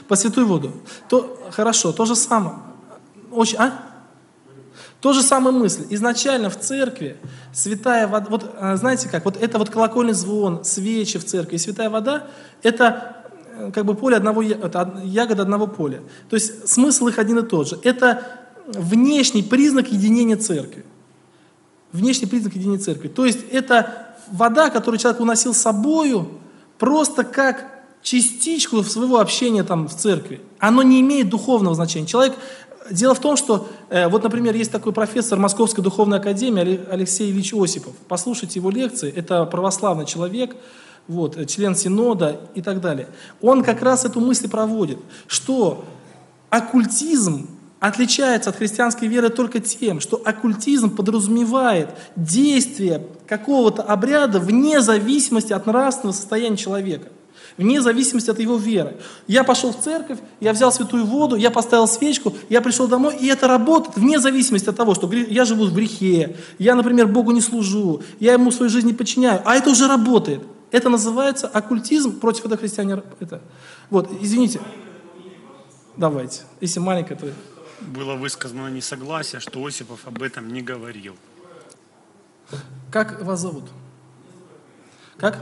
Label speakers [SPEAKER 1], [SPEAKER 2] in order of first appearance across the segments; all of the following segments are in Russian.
[SPEAKER 1] По святую воду. Хорошо, то же самое. То же самая мысль. Изначально в церкви святая вода, вот знаете как, вот это вот колокольный звон, свечи в церкви и святая вода, это как бы ягода одного поля. То есть смысл их один и тот же. Это внешний признак единения церкви. Внешний признак единения церкви. То есть это вода, которую человек уносил с собою, просто как частичку своего общения там в церкви. Оно не имеет духовного значения. Дело в том, что, вот, например, есть такой профессор Московской духовной академии Алексей Ильич Осипов. Послушайте его лекции, это православный человек, вот, член Синода и так далее. Он как раз эту мысль проводит, что оккультизм отличается от христианской веры только тем, что оккультизм подразумевает действие какого-то обряда вне зависимости от нравственного состояния человека. Вне зависимости от его веры. Я пошел в церковь, я взял святую воду, я поставил свечку, я пришел домой, и это работает вне зависимости от того, что я живу в грехе, я, например, Богу не служу, я Ему свою жизнь не подчиняю, а это уже работает. Это называется оккультизм, против этого христиане. Вот, извините. Давайте, если маленькое, то...
[SPEAKER 2] Было высказано несогласие, что Осипов об этом не говорил.
[SPEAKER 1] Как вас зовут? Как?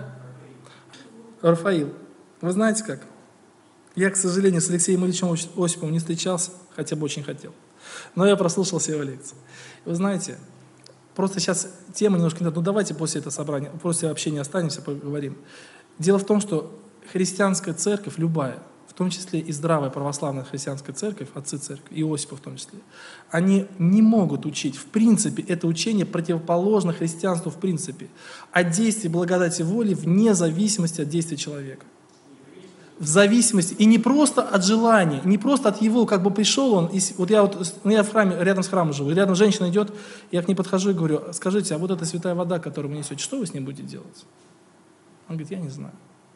[SPEAKER 1] Рафаил. Вы знаете как? Я, к сожалению, с Алексеем Ильичем Осиповым не встречался, хотя бы очень хотел. Но я прослушал все его лекции. Вы знаете, просто сейчас тема немножко... давайте после этого собрания, после общения останемся, поговорим. Дело в том, что христианская церковь, любая, в том числе и здравая православная христианская церковь, отцы церкви, и Иосифа в том числе, они не могут учить, в принципе, это учение противоположно христианству в принципе, от действия благодати воли вне зависимости от действия человека. В зависимости, и не просто от желания, не просто от его, как бы пришел он, я в храме, рядом с храмом живу, и рядом женщина идет, я к ней подхожу и говорю: скажите, а вот эта святая вода, которую вы несете, что вы с ней будете делать? Он говорит: я не знаю.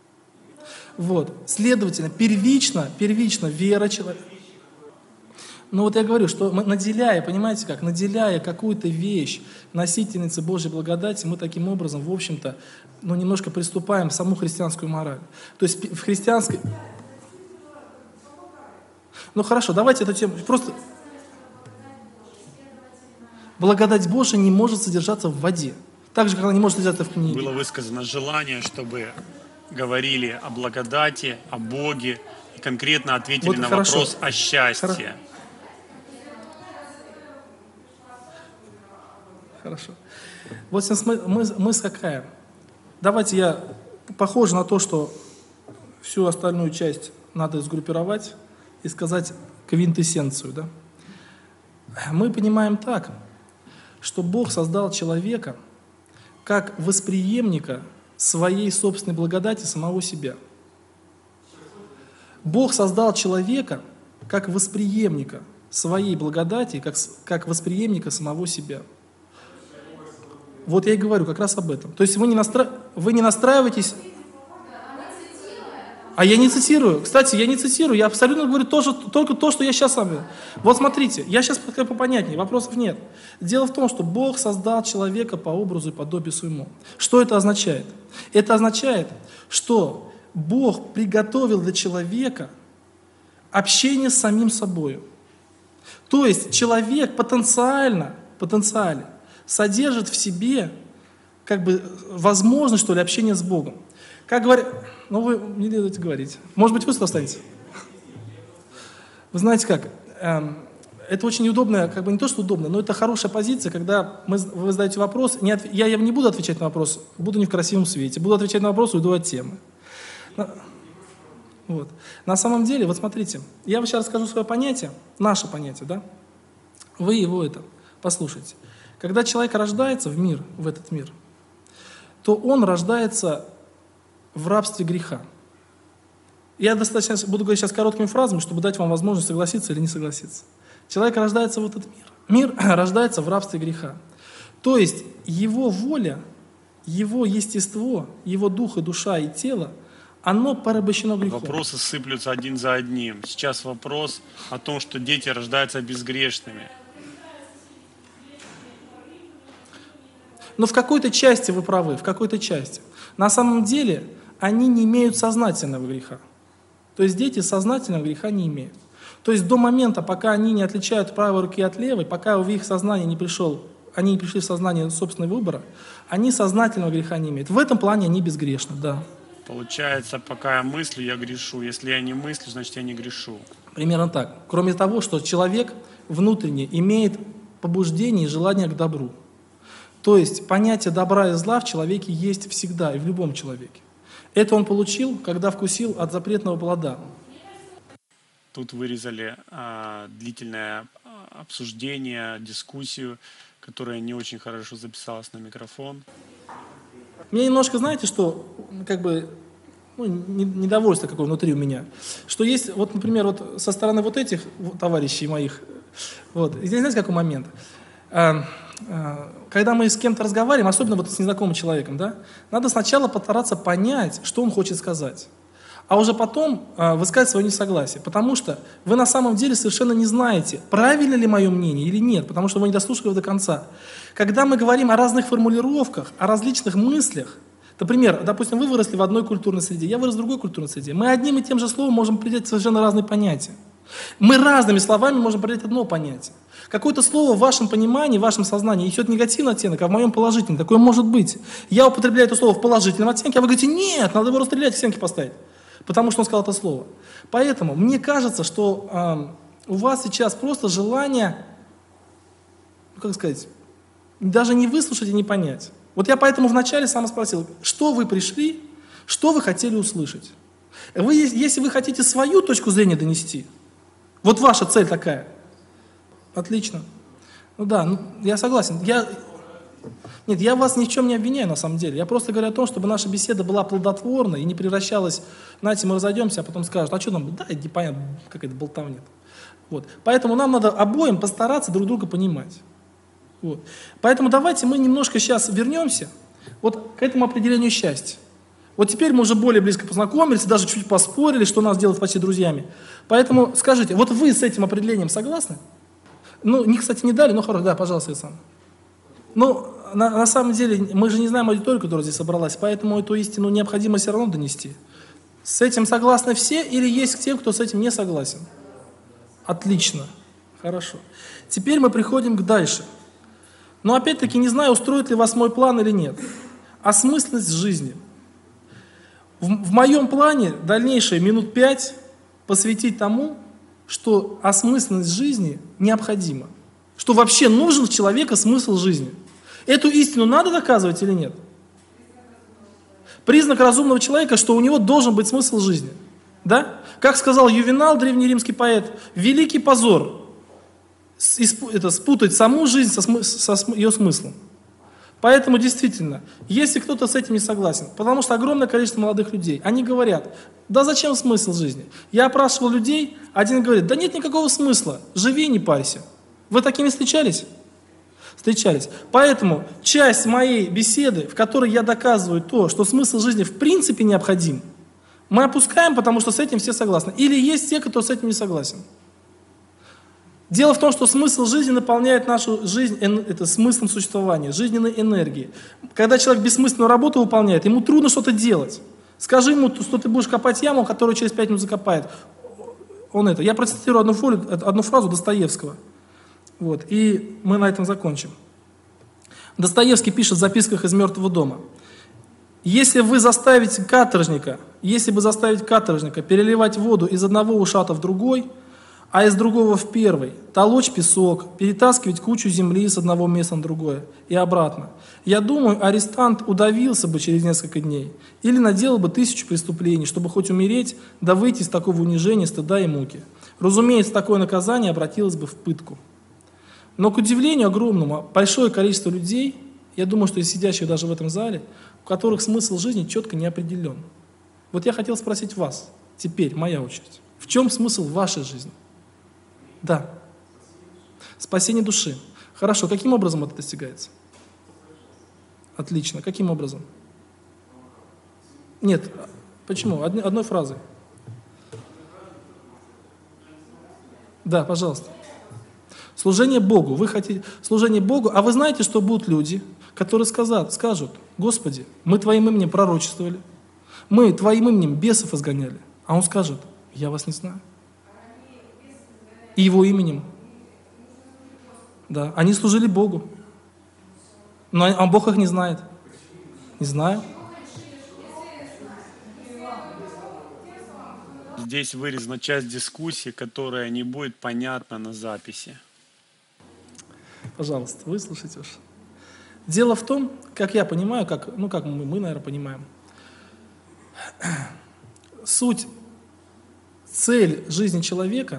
[SPEAKER 1] Вот, следовательно, первично вера человека. Но вот я говорю, что мы наделяя, понимаете как, наделяя какую-то вещь носительницей Божьей благодати, мы таким образом, в общем-то, немножко приступаем в саму христианскую мораль. То есть в христианской... Хорошо, давайте эту тему просто... Благодать Божия не может содержаться в воде. Так же, как она не может содержаться в книге.
[SPEAKER 2] Было высказано желание, чтобы говорили о благодати, о Боге, и конкретно ответили на вопрос о счастье.
[SPEAKER 1] Хорошо. Вот сейчас мысль какая? Давайте я, похоже на то, что всю остальную часть надо сгруппировать и сказать квинтэссенцию. Да? Мы понимаем так, что Бог создал человека как восприемника своей собственной благодати самого себя. Бог создал человека как восприемника своей благодати, как восприемника самого себя. Вот я и говорю как раз об этом. То есть вы не настраиваетесь... А я не цитирую. Кстати, я не цитирую. Я абсолютно говорю только то, что я сейчас сам говорю. Вот смотрите, я сейчас попонятнее, вопросов нет. Дело в том, что Бог создал человека по образу и подобию своему. Что это означает? Это означает, что Бог приготовил для человека общение с самим собой. То есть человек потенциально содержит в себе возможность, общения с Богом. Как говорят, вы не даете говорить. Может быть, вы что останетесь? Вы знаете как, это очень удобно, не то, что удобно, но это хорошая позиция, когда вы задаете вопрос, я не буду отвечать на вопрос, буду не в красивом свете, буду отвечать на вопрос, уйду от темы. Вот. На самом деле, вот смотрите, я вам сейчас расскажу свое понятие, наше понятие, да? Вы его послушайте. Когда человек рождается в этот мир, то он рождается в рабстве греха. Я буду говорить сейчас короткими фразами, чтобы дать вам возможность согласиться или не согласиться. Человек рождается в этот мир. Мир рождается в рабстве греха. То есть его воля, его естество, его дух и душа и тело, оно порабощено грехом.
[SPEAKER 2] Вопросы сыплются один за одним. Сейчас вопрос о том, что дети рождаются безгрешными.
[SPEAKER 1] Но в какой-то части вы правы, в какой-то части. На самом деле они не имеют сознательного греха. То есть дети сознательного греха не имеют. То есть до момента, пока они не отличают правой руки от левой, пока в их сознание не пришел, они не пришли в сознание собственного выбора, они сознательного греха не имеют. В этом плане они безгрешны, да.
[SPEAKER 2] Получается, пока я мыслю, я грешу. Если я не мыслю, значит, я не грешу.
[SPEAKER 1] Примерно так. Кроме того, что человек внутренне имеет побуждение и желание к добру. То есть понятие добра и зла в человеке есть всегда и в любом человеке. Это он получил, когда вкусил от запретного плода.
[SPEAKER 2] Тут вырезали длительное обсуждение, дискуссию, которая не очень хорошо записалась на микрофон.
[SPEAKER 1] Мне немножко, знаете, что, недовольство какое внутри у меня, что есть, вот, например, вот со стороны вот этих товарищей моих, вот, здесь знаете, какой момент? Когда мы с кем-то разговариваем, особенно вот с незнакомым человеком, да, надо сначала постараться понять, что он хочет сказать, а уже потом высказать свое несогласие, потому что вы на самом деле совершенно не знаете, правильно ли мое мнение или нет, потому что вы не дослушали до конца. Когда мы говорим о разных формулировках, о различных мыслях, например, допустим, вы выросли в одной культурной среде, я вырос в другой культурной среде, мы одним и тем же словом можем определять совершенно разные понятия. Мы разными словами можем определять одно понятие. Какое-то слово в вашем понимании, в вашем сознании несет негативный оттенок, а в моем положительный. Такое может быть. Я употребляю это слово в положительном оттенке, а вы говорите, нет, надо его расстрелять, оценки поставить. Потому что он сказал это слово. Поэтому мне кажется, что у вас сейчас просто желание, даже не выслушать и не понять. Вот я поэтому вначале сам спросил, что вы пришли, что вы хотели услышать. Если вы хотите свою точку зрения донести, вот ваша цель такая, отлично. Я согласен. Я вас ни в чем не обвиняю, на самом деле. Я просто говорю о том, чтобы наша беседа была плодотворной и не превращалась, знаете, мы разойдемся, а потом скажут, а что там, непонятно, какая-то болтовня. Вот. Поэтому нам надо обоим постараться друг друга понимать. Вот. Поэтому давайте мы немножко сейчас вернемся вот к этому определению счастья. Вот теперь мы уже более близко познакомились, даже чуть поспорили, что нас делает почти друзьями. Поэтому скажите, вот вы с этим определением согласны? Кстати, не дали, но хорошо, да, пожалуйста, Александр. На самом деле, мы же не знаем аудиторию, которая здесь собралась, поэтому эту истину необходимо все равно донести. С этим согласны все или есть те, кто с этим не согласен? Отлично, хорошо. Теперь мы приходим к дальше. Но опять-таки не знаю, устроит ли вас мой план или нет. Осмысленность жизни. В моем плане дальнейшие минут 5 посвятить тому, что осмысленность жизни необходима. Что вообще нужен у человека смысл жизни. Эту истину надо доказывать или нет? Признак разумного человека, что у него должен быть смысл жизни. Да? Как сказал Ювенал, древнеримский поэт, великий позор спутать саму жизнь со ее смыслом. Поэтому действительно, если кто-то с этим не согласен, потому что огромное количество молодых людей, они говорят, да зачем смысл жизни? Я опрашивал людей, один говорит, да нет никакого смысла, живи и не парься. Вы такими встречались? Встречались. Поэтому часть моей беседы, в которой я доказываю то, что смысл жизни в принципе необходим, мы опускаем, потому что с этим все согласны. Или есть те, кто с этим не согласен. Дело в том, что смысл жизни наполняет нашу жизнь это смыслом существования, жизненной энергией. Когда человек бессмысленную работу выполняет, ему трудно что-то делать. Скажи ему, что ты будешь копать яму, которую через 5 минут закопает. Я процитирую одну фразу Достоевского. Вот, и мы на этом закончим. Достоевский пишет в записках из «Мертвого дома». Если бы заставить каторжника переливать воду из одного ушата в другой, а из другого в первый, толочь песок, перетаскивать кучу земли с одного места на другое и обратно, я думаю, арестант удавился бы через несколько дней или наделал бы 1000 преступлений, чтобы хоть умереть, да выйти из такого унижения, стыда и муки. Разумеется, такое наказание обратилось бы в пытку. Но, к удивлению огромному, большое количество людей, я думаю, что и сидящих даже в этом зале, у которых смысл жизни четко не определен. Вот я хотел спросить вас, теперь моя очередь. В чем смысл вашей жизни? Да. Спасение души. Хорошо, каким образом это достигается? Отлично, каким образом? Нет, почему? Одной фразой. Да, пожалуйста. Служение Богу. Вы хотите служение Богу, а вы знаете, что будут люди, которые скажут, Господи, мы Твоим именем пророчествовали, мы Твоим именем бесов изгоняли. А он скажет, Я вас не знаю. И Его именем. Да, они служили Богу. А Бог их не знает. Не знаю.
[SPEAKER 2] Здесь вырезана часть дискуссии, которая не будет понятна на записи.
[SPEAKER 1] Пожалуйста, выслушайте уж. Дело в том, как я понимаю, как мы, наверное, понимаем. Цель жизни человека,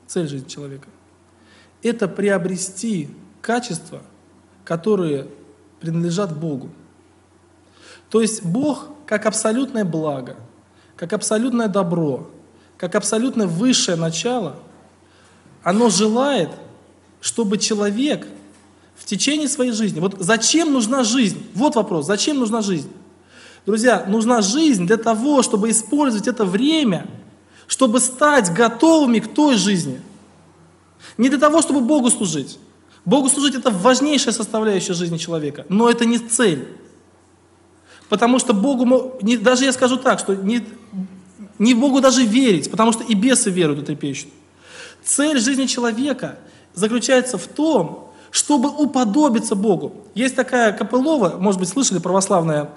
[SPEAKER 1] это приобрести качества, которые принадлежат Богу. То есть Бог, как абсолютное благо, как абсолютное добро, как абсолютно высшее начало, оно желает, чтобы человек в течение своей жизни... Вот зачем нужна жизнь? Вот вопрос, зачем нужна жизнь? Друзья, нужна жизнь для того, чтобы использовать это время, чтобы стать готовыми к той жизни. Не для того, чтобы Богу служить. Богу служить – это важнейшая составляющая жизни человека, но это не цель. Потому что Богу, даже я скажу так, что не Богу даже верить, потому что и бесы веруют и трепещут. Цель жизни человека заключается в том, чтобы уподобиться Богу. Есть такая Копылова, может быть, слышали, православная,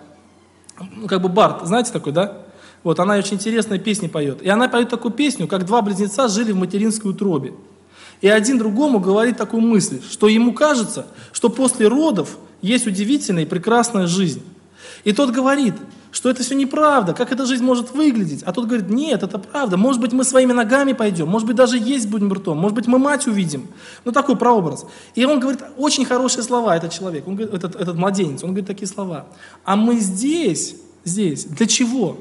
[SPEAKER 1] Бард, знаете такой, да? Вот, она очень интересные песни поет. И она поет такую песню, как два близнеца жили в материнской утробе. И один другому говорит такую мысль, что ему кажется, что после родов есть удивительная и прекрасная жизнь. И тот говорит, что это все неправда, как эта жизнь может выглядеть. А тот говорит, нет, это правда, может быть, мы своими ногами пойдем, может быть, даже есть будем ртом, может быть, мы мать увидим. Ну, такой прообраз. И он говорит очень хорошие слова, этот человек, он говорит, этот младенец, он говорит такие слова. А мы здесь, для чего?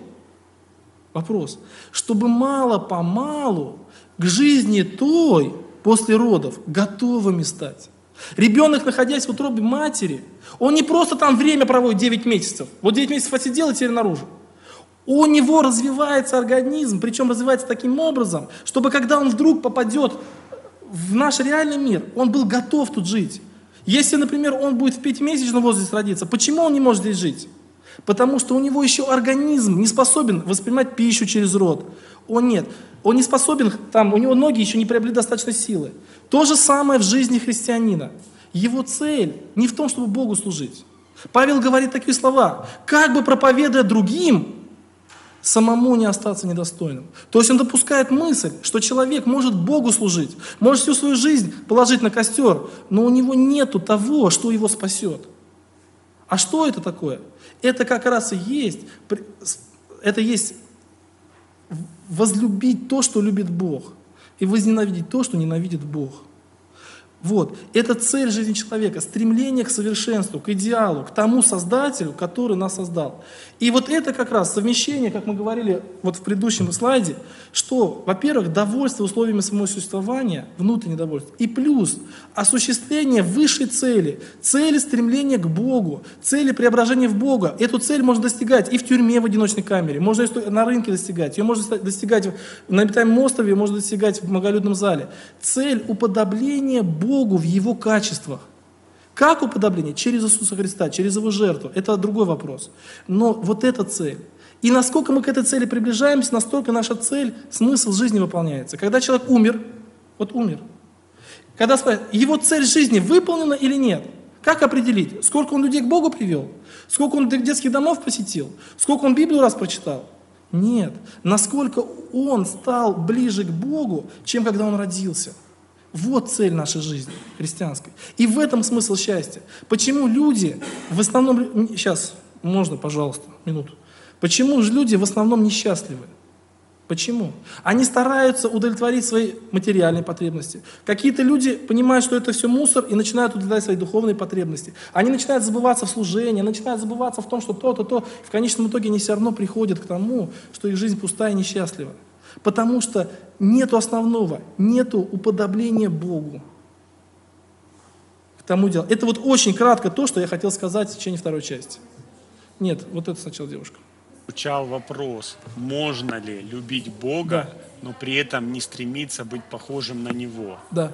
[SPEAKER 1] Вопрос. Чтобы мало-помалу к жизни той, после родов, готовыми стать. Ребенок, находясь в утробе матери, он не просто там время проводит 9 месяцев. Вот 9 месяцев отсидел и теперь наружу. У него развивается организм, причем развивается таким образом, чтобы когда он вдруг попадет в наш реальный мир, он был готов тут жить. Если, например, он будет в 5-месячном возрасте родиться, почему он не может здесь жить? Потому что у него еще организм не способен воспринимать пищу через рот. Он не способен, у него ноги еще не приобрели достаточно силы. То же самое в жизни христианина. Его цель не в том, чтобы Богу служить. Павел говорит такие слова, как бы проповедуя другим, самому не остаться недостойным. То есть он допускает мысль, что человек может Богу служить, может всю свою жизнь положить на костер, но у него нету того, что его спасет. А что это такое? Это как раз и есть возлюбить то, что любит Бог, и возненавидеть то, что ненавидит Бог. Вот, это цель жизни человека, стремление к совершенству, к идеалу, к тому Создателю, который нас создал. И вот это как раз совмещение, как мы говорили вот в предыдущем слайде, что, во-первых, довольство условиями самого существования, внутреннее довольство, и плюс осуществление высшей цели стремления к Богу, цели преображения в Бога. Эту цель можно достигать и в тюрьме в одиночной камере, можно ее на рынке достигать, ее можно достигать на обитаемом острове, ее можно достигать в многолюдном зале. Цель уподобления Богу в Его качествах. Как уподобление? Через Иисуса Христа, через Его жертву. Это другой вопрос. Но вот эта цель. И насколько мы к этой цели приближаемся, настолько наша цель, смысл жизни выполняется. Когда человек умер, когда спрашивают, его цель жизни выполнена или нет? Как определить? Сколько он людей к Богу привел? Сколько он детских домов посетил? Сколько он Библию раз прочитал? Нет. Насколько он стал ближе к Богу, чем когда он родился? Вот цель нашей жизни христианской. И в этом смысл счастья. Почему люди в основном... Сейчас, можно, пожалуйста, минуту. Почему же люди в основном несчастливы? Почему? Они стараются удовлетворить свои материальные потребности. Какие-то люди понимают, что это все мусор, и начинают удовлетворять свои духовные потребности. Они начинают забываться в служении, начинают забываться в том, что то. В конечном итоге они все равно приходят к тому, что их жизнь пустая и несчастлива. Потому что нету основного, нету уподобления Богу. К тому делу. Это вот очень кратко то, что я хотел сказать в течение второй части. Нет, вот это сначала девушка.
[SPEAKER 2] Звучал вопрос, можно ли любить Бога, но при этом не стремиться быть похожим на Него?
[SPEAKER 1] Да.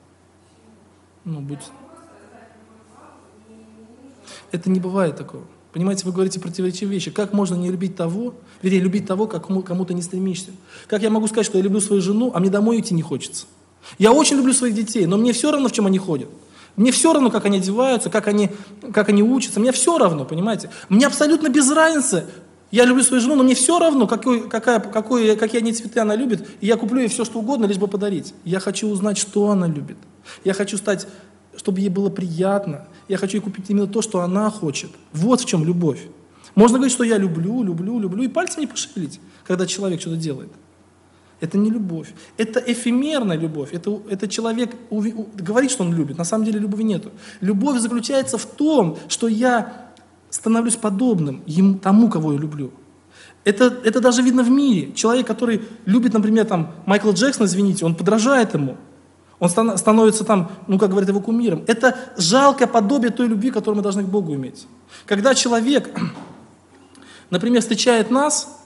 [SPEAKER 1] Это не бывает такого. Понимаете, вы говорите противоречивые вещи. Как можно не любить того, вернее, любить того, к кому ты не стремишься? Как я могу сказать, что я люблю свою жену, а мне домой идти не хочется? Я очень люблю своих детей, но мне все равно, в чем они ходят. Мне все равно, как они одеваются, как они учатся. Мне все равно, понимаете? Мне абсолютно без разницы. Я люблю свою жену, но мне все равно, какие они цветы она любит, и я куплю ей все, что угодно, лишь бы подарить. Я хочу узнать, что она любит. Я хочу стать, чтобы ей было приятно. Я хочу ей купить именно то, что она хочет. Вот в чем любовь. Можно говорить, что я люблю, и пальцем не пошевелить, когда человек что-то делает. Это не любовь. Это эфемерная любовь. Это человек говорит, что он любит. На самом деле любви нету. Любовь заключается в том, что я становлюсь подобным тому, кого я люблю. Это даже видно в мире. Человек, который любит, например, Майкла Джексона, извините, он подражает ему. Он становится как говорят, его кумиром. Это жалкое подобие той любви, которую мы должны к Богу иметь. Когда человек, например, встречает нас,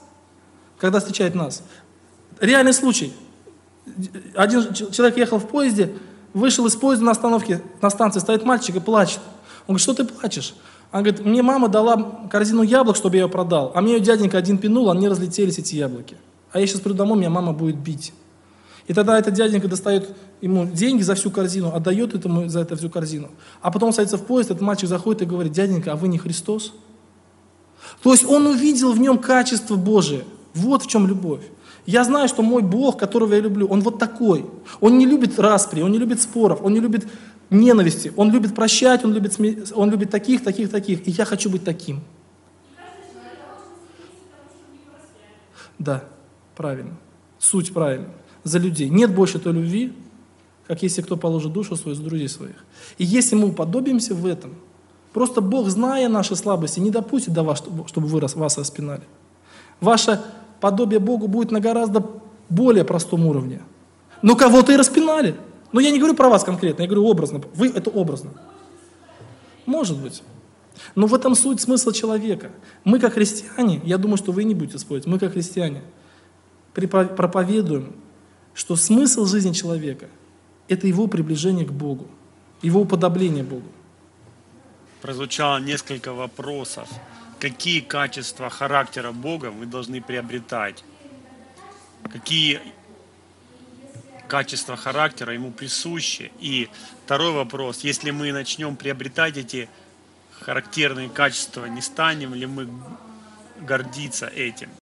[SPEAKER 1] реальный случай. Один человек ехал в поезде, вышел из поезда на остановке, на станции стоит мальчик и плачет. Он говорит, что ты плачешь? Он говорит, мне мама дала корзину яблок, чтобы я ее продал, а мне ее дяденька один пинул, они разлетелись, эти яблоки. А я сейчас приду домой, меня мама будет бить. И тогда этот дяденька достает ему деньги за всю корзину, отдает этому за это всю корзину. А потом садится в поезд, этот мальчик заходит и говорит, дяденька, а вы не Христос? То есть он увидел в нем качество Божие. Вот в чем любовь. Я знаю, что мой Бог, которого я люблю, Он вот такой. Он не любит распри, Он не любит споров, Он не любит ненависти, Он любит прощать, Он любит таких. И я хочу быть таким. Да, правильно. Суть правильно. За людей. Нет больше той любви, как если кто положит душу свою за друзей своих. И если мы уподобимся в этом, просто Бог, зная наши слабости, не допустит до вас, чтобы вы вас распинали. Ваше подобие Богу будет на гораздо более простом уровне. Но кого-то и распинали. Но я не говорю про вас конкретно, я говорю образно. Вы это образно. Может быть. Но в этом суть смысла человека. Мы как христиане, я думаю, что вы не будете спорить, мы как христиане проповедуем, что смысл жизни человека – это его приближение к Богу, его уподобление Богу.
[SPEAKER 2] Прозвучало несколько вопросов. Какие качества характера Бога мы должны приобретать? Какие качества характера Ему присущи? И второй вопрос. Если мы начнем приобретать эти характерные качества, не станем ли мы гордиться этим?